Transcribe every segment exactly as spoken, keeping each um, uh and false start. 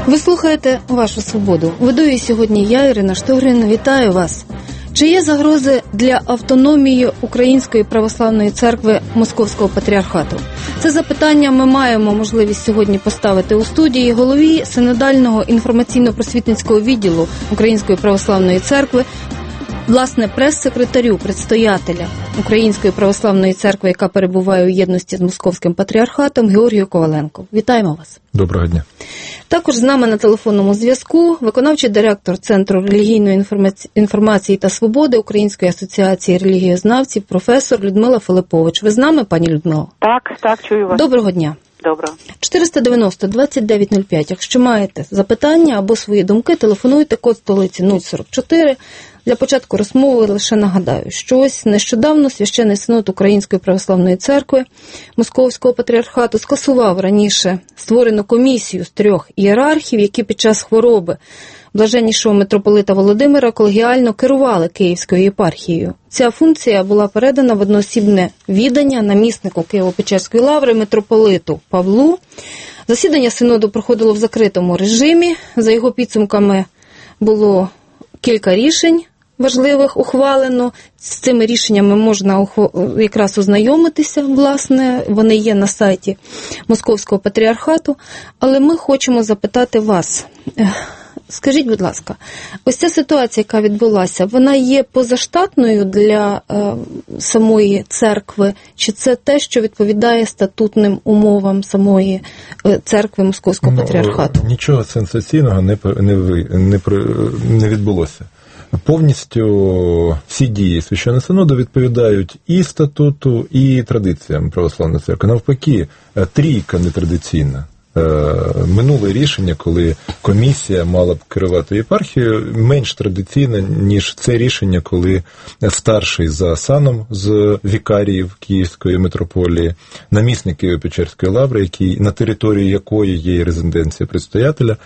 Ви слухаєте «Вашу свободу». Веду її сьогодні я, Ірина Штогрин. Вітаю вас. Чи є загрози для автономії Української православної церкви Московського патріархату? Це запитання ми маємо можливість сьогодні поставити у студії голові Синодального інформаційно-просвітницького відділу Української православної церкви, власне, прес-секретарю, предстоятеля Української православної церкви, яка перебуває у єдності з Московським патріархатом, Георгію Коваленку. Вітаємо вас. Доброго дня. Також з нами на телефонному зв'язку виконавчий директор Центру релігійної інформації та свободи Української асоціації релігієзнавців, професор Людмила Филиппович. Ви з нами, пані Людмила? Так, так, чую вас. Доброго дня. Доброго. чотириста дев'яносто двадцять дев'ять нуль п'ять. Якщо маєте запитання або свої думки, телефонуйте, код столиці нуль сорок чотири. Для початку розмови лише нагадаю, що ось нещодавно Священний Синод Української православної церкви Московського патріархату скасував раніше створену комісію з трьох ієрархів, які під час хвороби блаженнішого митрополита Володимира колегіально керували Київською єпархією. Ця функція була передана в одноосібне відання наміснику Києво-Печерської лаври митрополиту Павлу. Засідання синоду проходило в закритому режимі. За його підсумками було кілька рішень важливих ухвалено. З цими рішеннями можна якраз ознайомитися, власне, вони є на сайті Московського патріархату. Але ми хочемо запитати вас, скажіть, будь ласка, ось ця ситуація, яка відбулася, вона є позаштатною для е, самої церкви, чи це те, що відповідає статутним умовам самої е, церкви Московського ну, патріархату? Нічого сенсаційного не, не, не, не відбулося. Повністю всі дії Священного Синоду відповідають і статуту, і традиціям православної церкви. Навпаки, трійка нетрадиційна. Минуле рішення, коли комісія мала б керувати єпархією, менш традиційне, ніж це рішення, коли старший за саном з вікаріїв Київської митрополії, намісник Києво-Печерської лаври, який, на території якої є резиденція предстоятеля,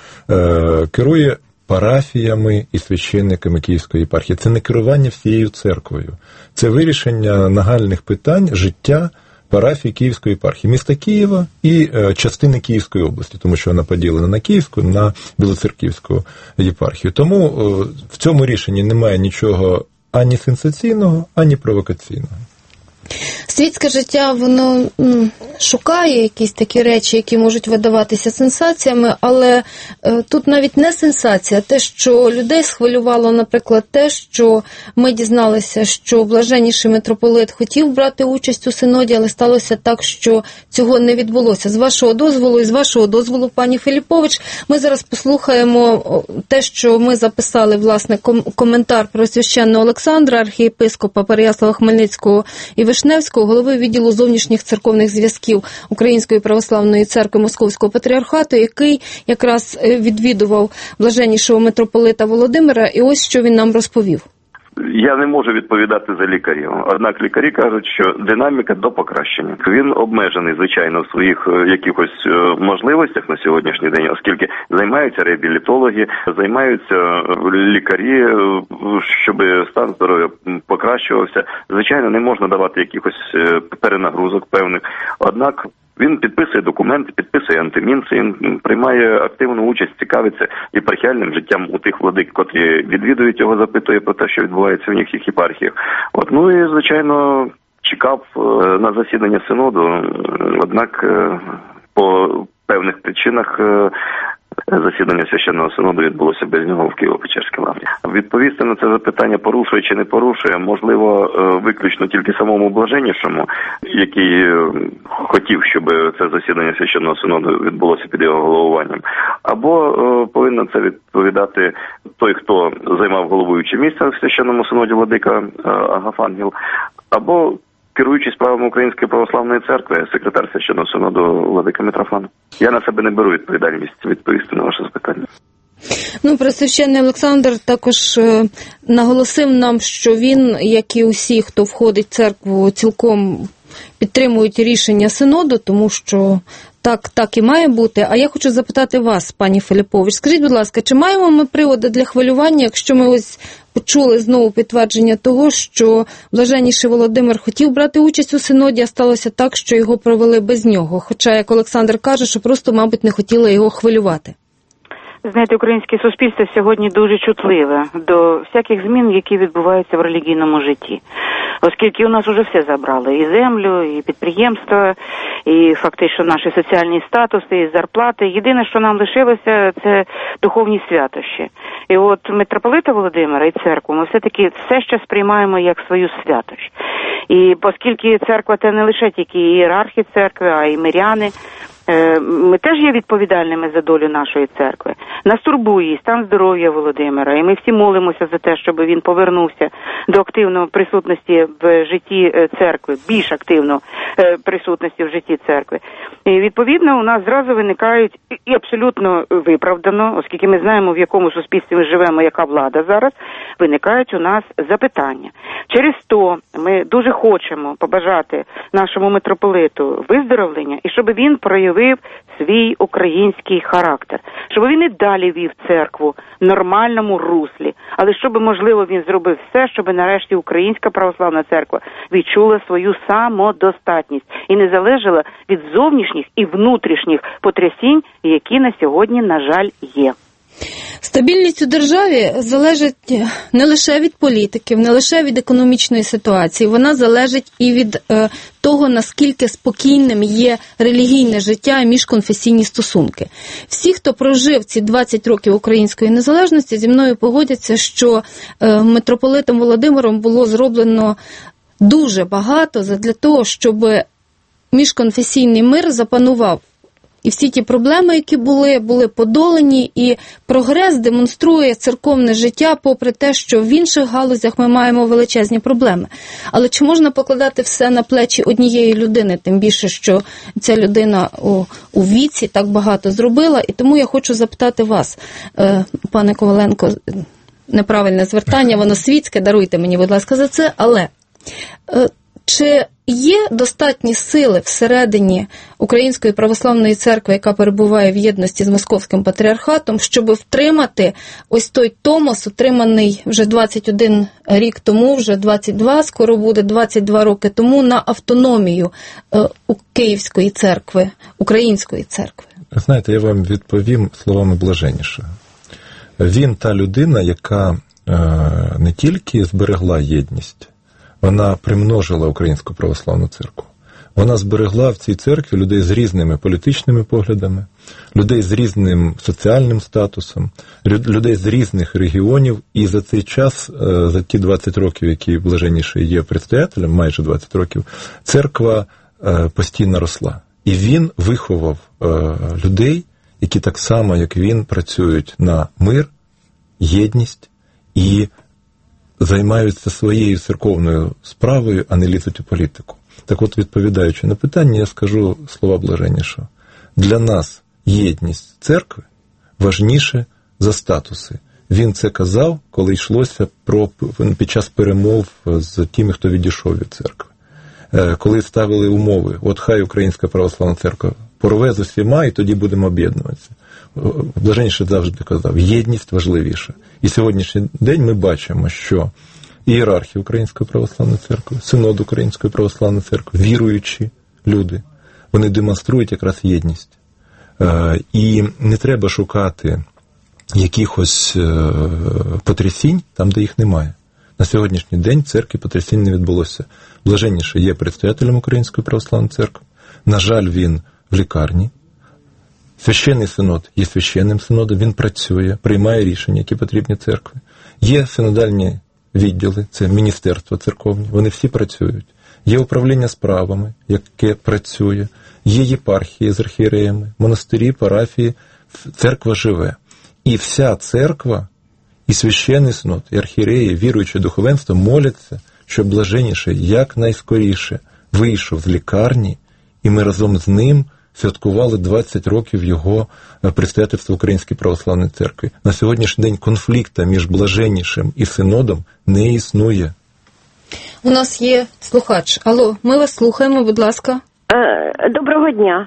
керує парафіями і священниками Київської єпархії. Це не керування всією церквою. Це вирішення нагальних питань життя парафії Київської єпархії, міста Києва і е, частини Київської області, тому що вона поділена на Київську, на Білоцерківську єпархію. Тому е, в цьому рішенні немає нічого ані сенсаційного, ані провокаційного. Світське життя, воно м, шукає якісь такі речі, які можуть видаватися сенсаціями, але е, тут навіть не сенсація. Те, що людей схвилювало, наприклад, те, що ми дізналися, що блаженніший митрополит хотів брати участь у синоді, але сталося так, що цього не відбулося. З вашого дозволу і з вашого дозволу, пані Филиппович, ми зараз послухаємо те, що ми записали, власне, ком- коментар про священного Олександра, архієпископа Переяслава Хмельницького і Вишневського, голови відділу зовнішніх церковних зв'язків Української православної церкви Московського патріархату, який якраз відвідував блаженнішого митрополита Володимира, і ось що він нам розповів. Я не можу відповідати за лікарів, однак лікарі кажуть, що динаміка до покращення. Він обмежений, звичайно, в своїх якихось можливостях на сьогоднішній день, оскільки займаються реабілітологи, займаються лікарі, щоб стан здоров'я покращувався. Звичайно, не можна давати якихось перенагрузок певних, однак він підписує документи, підписує антимінці, він приймає активну участь, цікавиться єпархіальним життям у тих владик, котрі відвідують його, запитує про те, що відбувається в них їх єпархіях. От, ну і, звичайно, чекав на засідання синоду, однак по певних причинах засідання Священного Синоду відбулося без нього в Києво-Печерській лаврі. Відповісти на це запитання, порушує чи не порушує, можливо, виключно тільки самому блаженнішому, який хотів, щоб це засідання Священного Синоду відбулося під його головуванням. Або повинен це відповідати той, хто займав головуюче місце в Священному Синоді, владика Агафангел, або керуючий справами Української православної церкви, секретар Священного Синоду владика Митрофан. Я на себе не беру відповідальність відповісти на ваше запитання. Ну, пресвященний Олександр також е, наголосив нам, що він, як і усі, хто входить в церкву, цілком підтримують рішення синоду, тому що так, так і має бути. А я хочу запитати вас, пані Филиппович, скажіть, будь ласка, чи маємо ми приводи для хвилювання, якщо ми ось почули знову підтвердження того, що блаженніший Володимир хотів брати участь у синоді, а сталося так, що його провели без нього? Хоча, як Олександр каже, що просто, мабуть, не хотіли його хвилювати. Знаєте, українське суспільство сьогодні дуже чутливе до всяких змін, які відбуваються в релігійному житті. Оскільки у нас уже все забрали, і землю, і підприємства, і фактично наші соціальні статуси, і зарплати. Єдине, що нам лишилося, це духовні святощі. І от митрополита Володимира і церкву ми все-таки все ще сприймаємо як свою святощ. І оскільки церква – це не лише тільки ієрархи церкви, а й миряни, ми теж є відповідальними за долю нашої церкви. Нас турбує стан здоров'я Володимира, і ми всі молимося за те, щоб він повернувся до активної присутності в житті церкви, більш активно присутності в житті церкви. І відповідно у нас зразу виникають, і абсолютно виправдано, оскільки ми знаємо, в якому суспільстві ми живемо, яка влада зараз, виникають у нас запитання. Через то ми дуже хочемо побажати нашому митрополиту виздоровлення, і щоб він проявив свій український характер, щоб він і далі вів церкву в нормальному руслі, але щоб, можливо, він зробив все, щоб нарешті Українська православна церква відчула свою самодостатність і не залежала від зовнішніх і внутрішніх потрясінь, які на сьогодні, на жаль, є. Стабільність у державі залежить не лише від політиків, не лише від економічної ситуації, вона залежить і від е, того, наскільки спокійним є релігійне життя і міжконфесійні стосунки. Всі, хто прожив ці двадцять років української незалежності, зі мною погодяться, що е, митрополитом Володимиром було зроблено дуже багато для того, щоб міжконфесійний мир запанував. І всі ті проблеми, які були, були подолані, і прогрес демонструє церковне життя, попри те, що в інших галузях ми маємо величезні проблеми. Але чи можна покладати все на плечі однієї людини, тим більше, що ця людина у, у віці так багато зробила? І тому я хочу запитати вас, пане Коваленко, неправильне звертання, воно світське, даруйте мені, будь ласка, за це, але чи є достатні сили всередині Української православної церкви, яка перебуває в єдності з Московським патріархатом, щоб втримати ось той томос, отриманий вже двадцять один рік тому, вже двадцять два, скоро буде двадцять два роки тому, на автономію у Київської церкви, Української церкви? Знаєте, я вам відповім словами блаженнішого. Він та людина, яка не тільки зберегла єдність, вона примножила Українську православну церкву. Вона зберегла в цій церкві людей з різними політичними поглядами, людей з різним соціальним статусом, людей з різних регіонів. І за цей час, за ті двадцять років, які блаженніший є предстоятелем, майже двадцять років, церква постійно росла. І він виховав людей, які так само, як він, працюють на мир, єдність і займаються своєю церковною справою, а не лізуть у політику. Так от, відповідаючи на питання, я скажу слова блаженнішого. Для нас єдність церкви важніше за статуси. Він це казав, коли йшлося про, під час перемов з тими, хто відійшов від церкви. Коли ставили умови, от хай Українська православна церква порве з усіма, і тоді будемо об'єднуватися. Блаженніше завжди казав, єдність важливіша. І сьогоднішній день ми бачимо, що ієрархи Української православної церкви, синод Української православної церкви, віруючі люди, вони демонструють якраз єдність. І не треба шукати якихось потрясінь там, де їх немає. На сьогоднішній день в церкві потрясінь не відбулося. Блаженніше є предстоятелем Української православної церкви. На жаль, він в лікарні. Священний синод є священним синодом, він працює, приймає рішення, які потрібні церкві. Є синодальні відділи, це міністерства церковні, вони всі працюють. Є управління справами, яке працює, є єпархії з архієреями, монастирі, парафії, церква живе. І вся церква, і священний синод, і архієреї, віруюче духовенство моляться, щоб блаженніший якнайскоріше вийшов з лікарні, і ми разом з ним святкували двадцять років його предстоятельства Українській православній церкві. На сьогоднішній день конфлікту між блаженнішим і синодом не існує. У нас є слухач. Алло, ми вас слухаємо, будь ласка. Доброго дня.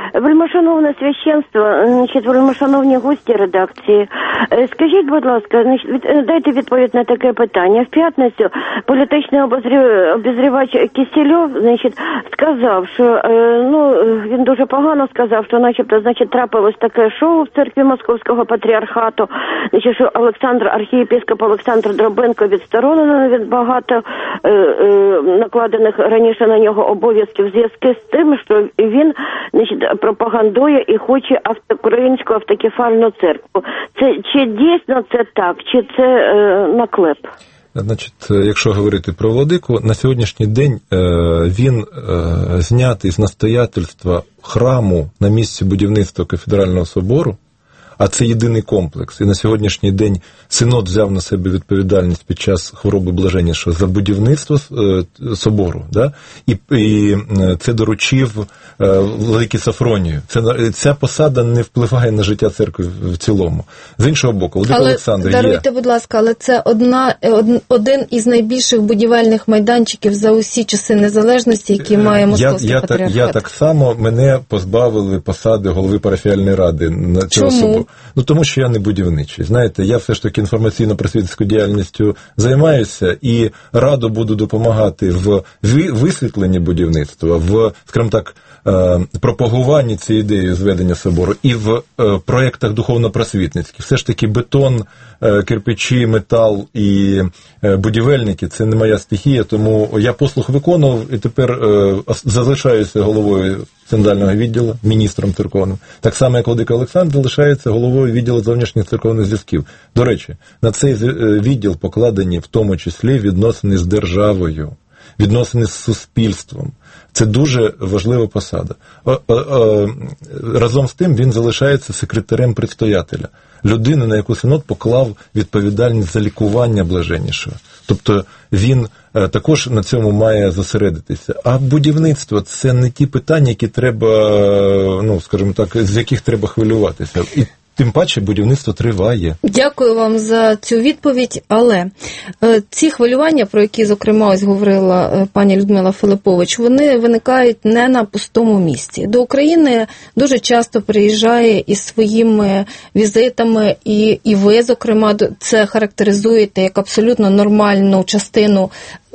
Вельмишановне священство, значить, вельмишановні гості редакції, скажіть, будь ласка, значить, дайте відповідь на таке питання. В п'ятницю політичний обозрівач Кисельов, значить, сказав, що, ну, він дуже погано сказав, що начебто, значить, трапилось таке шоу в церкві Московського патріархату, значить, що Олександр, архієпископ Олександр Дробенко відсторонено від багато е, е, накладених раніше на нього обов'язків в зв'язку з тим, що він, значить, пропагандує і хоче авто, українську автокефальну церкву. Це чи дійсно це так, чи це е, наклеп? Значить, якщо говорити про владику, на сьогоднішній день він знятий з настоятельства храму на місці будівництва кафедрального собору, а це єдиний комплекс. І на сьогоднішній день Синод взяв на себе відповідальність під час хвороби Блаженнішого за будівництво собору, да? і, і це доручив владикі Сафронію. Це, ця посада не впливає на життя церкви в цілому. З іншого боку, владика Олександр є... Даруйте, будь ласка, але це одна, од, один із найбільших будівельних майданчиків за усі часи незалежності, які має Московський я, я патріархат. Так, я так само, мене позбавили посади голови парафіальної ради на цього собору. Ну, тому що я не будівничий. Знаєте, я все ж таки інформаційно-просвітницькою діяльністю займаюся і радо буду допомагати в висвітленні будівництва, в, скажімо так, пропагуванні цієї ідеї зведення собору і в проєктах духовно-просвітницьких. Все ж таки бетон, кирпичі, метал і будівельники – це не моя стихія, тому я послуг виконував і тепер залишаюся головою синодального відділу, міністром церковним. Так само, як владика Олександр залишається головою відділу зовнішніх церковних зв'язків. До речі, на цей відділ покладені в тому числі відносини з державою, відносини з суспільством. Це дуже важлива посада. Разом з тим він залишається секретарем предстоятеля. Людина, на яку Синод поклав відповідальність за лікування Блаженнішого. Тобто він також на цьому має зосередитися. А будівництво – це не ті питання, які треба, ну, скажімо так, з яких треба хвилюватися. І тим паче будівництво триває. Дякую вам за цю відповідь, але е, ці хвилювання, про які, зокрема, ось говорила е, пані Людмила Филиппович, вони виникають не на пустому місці. До України дуже часто приїжджає із своїми візитами, і, і ви, зокрема, це характеризуєте як абсолютно нормальну частину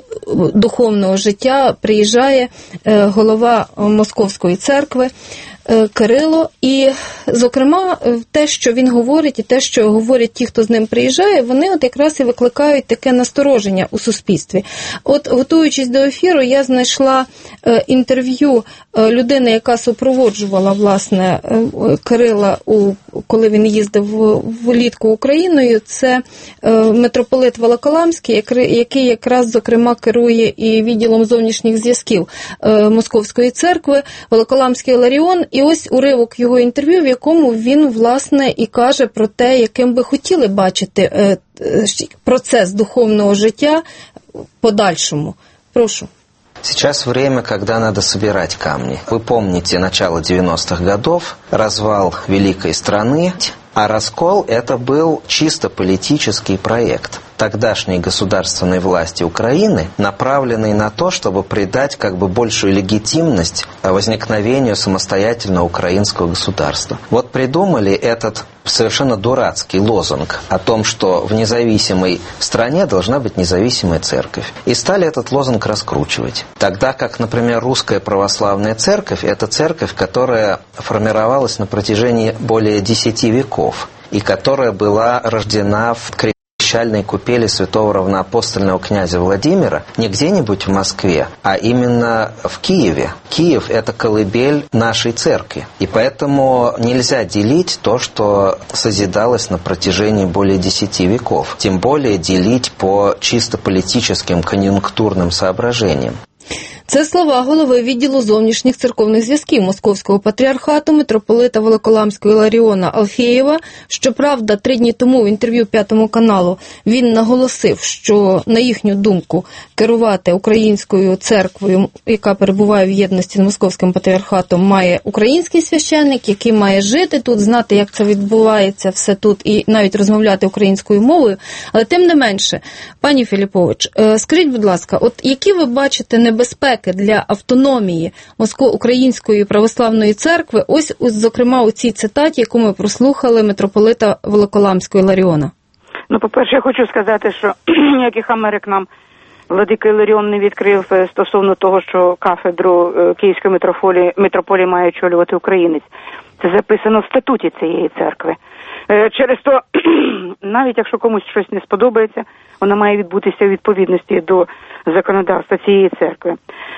духовного життя, приїжджає е, голова Московської церкви Кирило, і, зокрема, те, що він говорить, і те, що говорять ті, хто з ним приїжджає, вони от якраз і викликають таке настороження у суспільстві. От, готуючись до ефіру, я знайшла інтерв'ю людини, яка супроводжувала, власне, Кирила, у, коли він їздив влітку Україною. Це митрополит Волоколамський, який якраз, зокрема, керує і відділом зовнішніх зв'язків Московської церкви, Волоколамський Іларіон. І ось уривок його інтерв'ю, в якому він, власне, і каже про те, яким би хотіли бачити процес духовного життя в подальшому. Прошу. Сейчас время, когда надо собирать камни. Вы помните начало девяностых годов, развал великой страны, а раскол – это был чисто политический проект тогдашней государственной власти Украины, направленный на то, чтобы придать как бы большую легитимность возникновению самостоятельного украинского государства. Вот придумали этот совершенно дурацкий лозунг о том, что в независимой стране должна быть независимая церковь. И стали этот лозунг раскручивать. Тогда как, например, русская православная церковь – это церковь, которая формировалась на протяжении более десяти веков и которая была рождена в крещальной купели святого равноапостольного князя Владимира не где-нибудь в Москве, а именно в Киеве. Киев – это колыбель нашей церкви. И поэтому нельзя делить то, что созидалось на протяжении более десяти веков. Тем более делить по чисто политическим конъюнктурным соображениям. Це слова голови відділу зовнішніх церковних зв'язків Московського патріархату митрополита Волоколамського Іларіона Алфєєва. Щоправда, три дні тому в інтерв'ю П'ятому каналу він наголосив, що, на їхню думку, керувати українською церквою, яка перебуває в єдності з Московським патріархатом, має український священник, який має жити тут, знати, як це відбувається все тут, і навіть розмовляти українською мовою. Але тим не менше, пані Філіппович, скажіть, будь ласка, от які ви бачите небезпеки небезпеки для автономії Московсько-Української православної церкви, ось, ось зокрема у цій цитаті, яку ми прослухали митрополита Волоколамського Іларіона? Ну, по-перше, я хочу сказати, що ніяких Америк нам владика Іларіон не відкрив стосовно того, що кафедру Київської митрополії, митрополії має очолювати українець. Це записано в статуті цієї церкви. Через то, навіть якщо комусь щось не сподобається, вона має відбутися у відповідності до законодавства цієї церкви.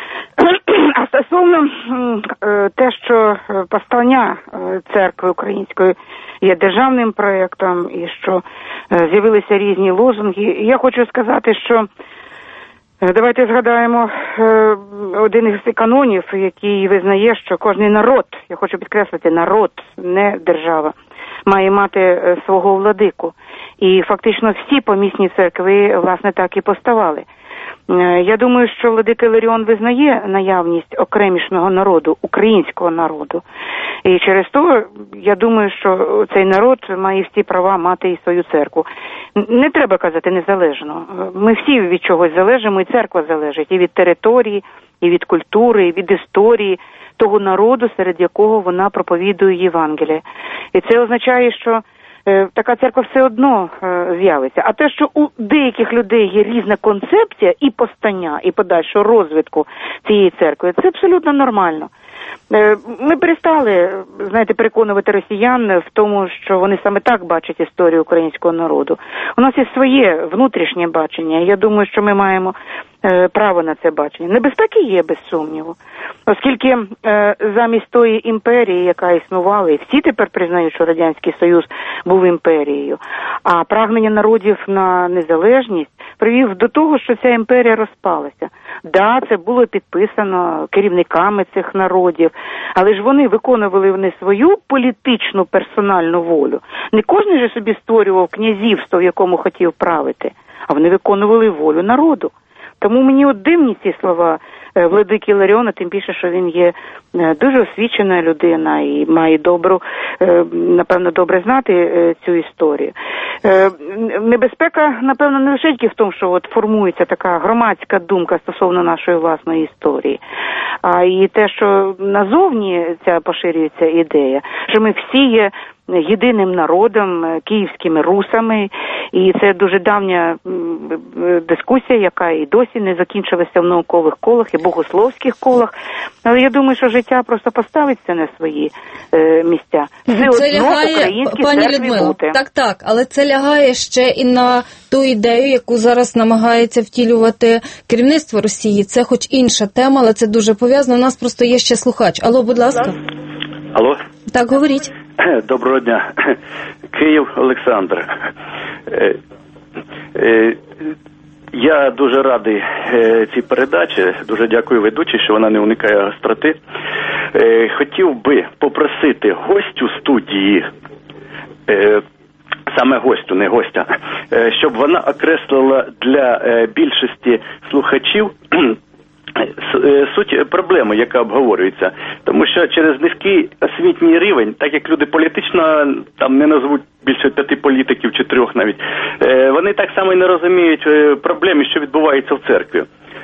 А стосовно те, що постання церкви української є державним проєктом і що з'явилися різні лозунги, я хочу сказати, що давайте згадаємо один із канонів, який визнає, що кожен народ, я хочу підкреслити, народ, не держава, має мати свого владику. І фактично всі помісні церкви, власне, так і поставали. Я думаю, що владика Іларіон визнає наявність окремішного народу, українського народу. І через то, я думаю, що цей народ має всі права мати і свою церкву. Не треба казати незалежно. Ми всі від чогось залежимо, і церква залежить. І від території, і від культури, і від історії того народу, серед якого вона проповідує Євангеліє. І це означає, що така церква все одно з'явиться. А те, що у деяких людей є різна концепція і постання, і подальшого розвитку цієї церкви, це абсолютно нормально. Ми перестали, знаєте, переконувати росіян в тому, що вони саме так бачать історію українського народу. У нас є своє внутрішнє бачення, і я думаю, що ми маємо право на це бачення. Небезпеки є, без сумніву, оскільки замість тої імперії, яка існувала, і всі тепер признають, що Радянський Союз був імперією, а прагнення народів на незалежність привів до того, що ця імперія розпалася. Да, це було підписано керівниками цих народів, але ж вони виконували вони свою політичну персональну волю. Не кожен же собі створював князівство, в якому хотів правити, а вони виконували волю народу. Тому мені от дивні ці слова владики Іларіона, тим більше, що він є дуже освічена людина і має добру, напевно, добре знати цю історію. Небезпека, напевно, не лише тільки в тому, що от формується така громадська думка стосовно нашої власної історії, а і те, що назовні ця поширюється ідея, що ми всі є єдиним народом, київськими русами, і це дуже давня дискусія, яка і досі не закінчилася в наукових колах і богословських колах. Але я думаю, що життя просто поставить це на свої е, місця. Все це одно лягає, пані Людмила, бути. Так, так, але це лягає ще і на ту ідею, яку зараз намагається втілювати керівництво Росії. Це хоч інша тема, але це дуже пов'язано. У нас просто є ще слухач. Алло, будь ласка. Алло. Так, говоріть. Доброго дня. Київ, Олександр. Я дуже радий цій передачі. Дуже дякую ведучій, що вона не уникає гостроти. Хотів би попросити гостю студії, саме гостю, не гостя, щоб вона окреслила для більшості слухачів суть проблеми, яка обговорюється. Тому що через низький освітній рівень, так як люди політично там не назвуть більше п'яти політиків чи трьох навіть, вони так само і не розуміють проблеми, що відбуваються в церкві.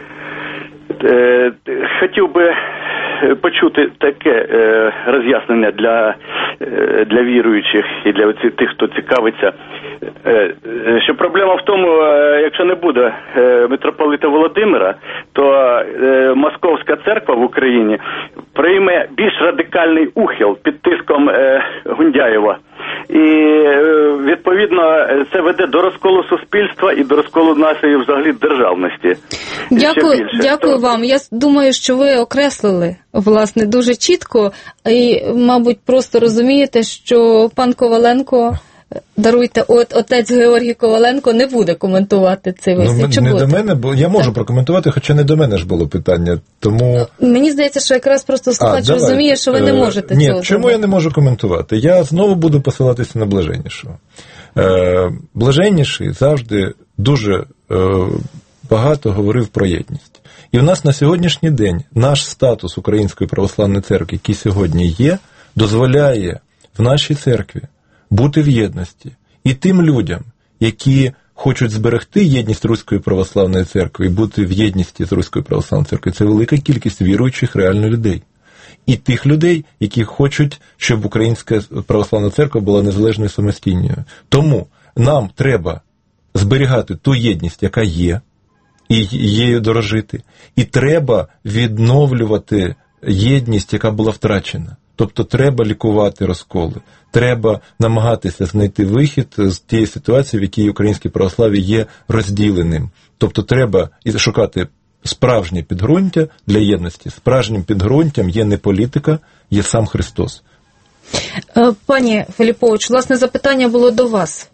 Хотів би почути таке роз'яснення для, для віруючих і для тих, хто цікавиться, що проблема в тому, якщо не буде митрополита Володимира, то Московська церква в Україні прийме більш радикальний ухил під тиском Гундяєва. І, відповідно, це веде до розколу суспільства і до розколу нашої, взагалі, державності. Дякую, дякую вам. Я думаю, що ви окреслили, власне, дуже чітко і, мабуть, просто розумієте, що пан Коваленко, даруйте, от отець Георгій Коваленко не буде коментувати цей вислів. Ну, не буде? До мене, бо я можу так прокоментувати, хоча не до мене ж було питання. Тому мені здається, що якраз просто слухач а, розуміє, що ви не можете Ні, цього чому зробити. Я не можу коментувати? Я знову буду посилатися на блаженнішого. Е, блаженніший завжди дуже е, багато говорив про єдність. І в нас на сьогоднішній день наш статус Української православної церкви, який сьогодні є, дозволяє в нашій церкві бути в єдності. І тим людям, які хочуть зберегти єдність Руської православної церкви і бути в єдності з Руською православною церквою, це велика кількість віруючих реально людей. І тих людей, які хочуть, щоб Українська православна церква була незалежною і самостійною. Тому нам треба зберігати ту єдність, яка є, і її дорожити. І треба відновлювати єдність, яка була втрачена. Тобто треба лікувати розколи, треба намагатися знайти вихід з тієї ситуації, в якій українське православ'я є розділеним. Тобто треба шукати справжнє підґрунтя для єдності. Справжнім підґрунтям є не політика, є сам Христос. Пані Филиппович, власне, запитання було до вас.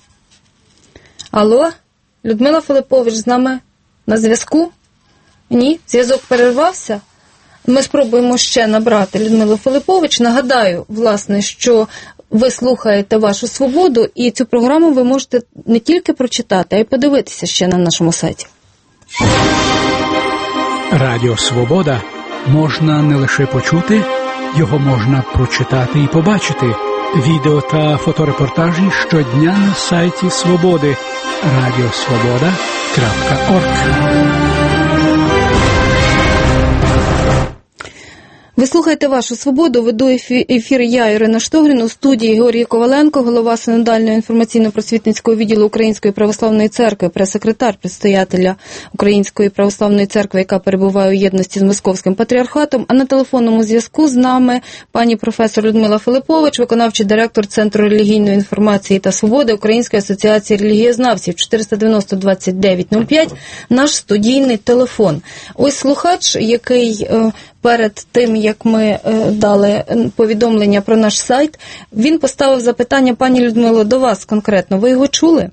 Алло? Людмила Филиппович з нами на зв'язку? Ні? Зв'язок перервався? Ми спробуємо ще набрати Людмилу Филиппович. Нагадаю, власне, що ви слухаєте «Вашу свободу», і цю програму ви можете не тільки прочитати, а й подивитися ще на нашому сайті. Радіо «Свобода» можна не лише почути, його можна прочитати і побачити. Відео та фоторепортажі щодня на сайті «Свободи» радіосвобода крапка орг. Ви слухаєте «Вашу свободу», веду ефір я, Ірина Штогрін, у студії Георгій Коваленко, голова Синодального інформаційно-просвітницького відділу Української православної церкви, прес-секретар предстоятеля Української православної церкви, яка перебуває у єдності з Московським патріархатом, а на телефонному зв'язку з нами пані професор Людмила Филиппович, виконавчий директор Центру релігійної інформації та свободи Української асоціації релігієзнавців. чотириста дев'яносто двадцять дев'ять нуль п'ять наш студійний телефон. Ось слухач, який перед тим, як ми дали повідомлення про наш сайт, він поставив запитання, пані Людмило, до вас конкретно. Ви його чули?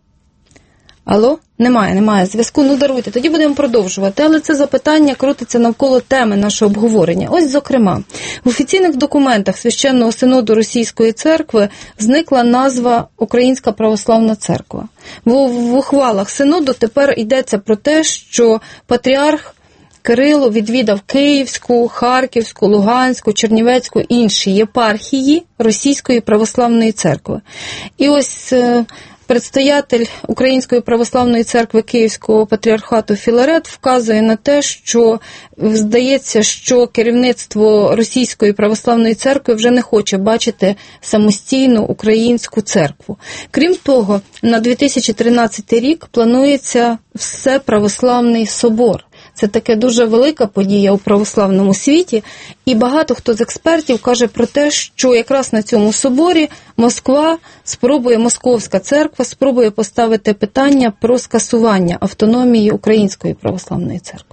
Алло? Немає, немає зв'язку. Ну, даруйте, тоді будемо продовжувати. Але це запитання крутиться навколо теми нашого обговорення. Ось, зокрема, в офіційних документах Священного Синоду Російської церкви зникла назва Українська православна церква. В, в ухвалах Синоду тепер йдеться про те, що патріарх Кирило відвідав Київську, Харківську, Луганську, Чернівецьку, інші єпархії Російської православної церкви. І ось предстоятель Української православної церкви Київського патріархату Філарет вказує на те, що здається, що керівництво Російської православної церкви вже не хоче бачити самостійну українську церкву. Крім того, на дві тисячі тринадцятий рік планується Всеправославний собор. Це таке дуже велика подія у православному світі, і багато хто з експертів каже про те, що якраз на цьому соборі Москва спробує, Московська церква спробує поставити питання про скасування автономії Української православної церкви.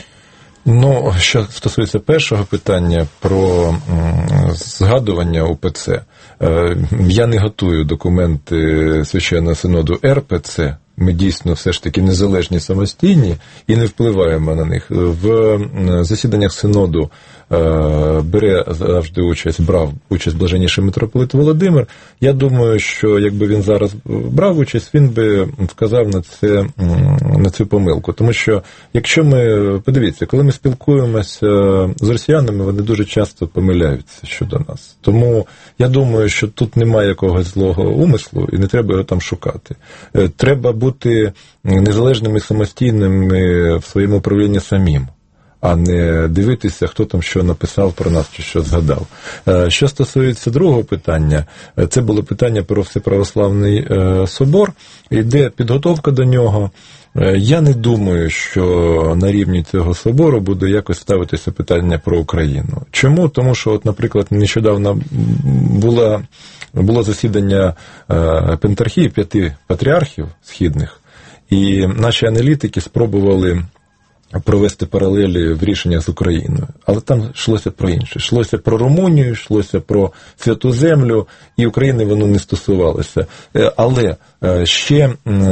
Ну, що стосується першого питання про згадування УПЦ, я не готую документи Священного Синоду Ер Пе Це. Ми дійсно все ж таки незалежні, самостійні і не впливаємо на них. В засіданнях Синоду бере завжди участь, брав участь блаженніший митрополит Володимир. Я думаю, що якби він зараз брав участь, він би вказав на це, на цю помилку. Тому що, якщо ми, подивіться, коли ми спілкуємося з росіянами, вони дуже часто помиляються щодо нас. Тому я думаю, що тут немає якогось злого умислу і не треба його там шукати. Треба бути незалежними, самостійними в своєму управлінні самим, а не дивитися, хто там що написав про нас чи що згадав. Що стосується другого питання, це було питання про Всеправославний собор, іде підготовка до нього. Я не думаю, що на рівні цього собору буде якось ставитися питання про Україну. Чому? Тому що, от, наприклад, нещодавно була, було засідання пентархії п'яти патріархів східних, і наші аналітики спробували провести паралелі в рішеннях з Україною. Але там йшлося про інше. Йшлося про Румунію, йшлося про Святу Землю, і України воно не стосувалося. Але ще,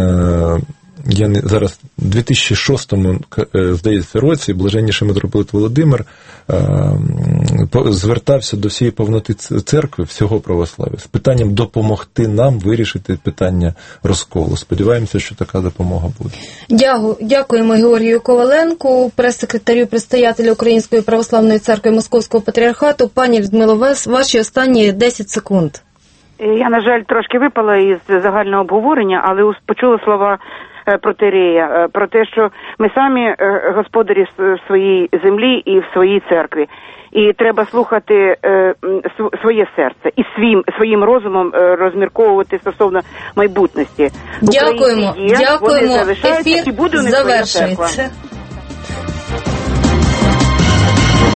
я не, зараз, в дві тисячі шостому, здається, році блаженніший митрополит Володимир звертався до всієї повноти церкви, всього православ'я, з питанням допомогти нам вирішити питання розколу. Сподіваємося, що така допомога буде. Дякую. Дякуємо Георгію Коваленку, прес-секретарю предстоятеля Української православної церкви Московського патріархату. Пані Людмило, ваші останні десять секунд. Я, на жаль, трошки випала із загального обговорення, але почула слова протиєрея про те, що ми самі господарі в своїй землі і в своїй церкві. І треба слухати е, своє серце і своїм, своїм розумом е, розмірковувати стосовно майбутності. Дякуємо, є, дякуємо. Ефір завершується.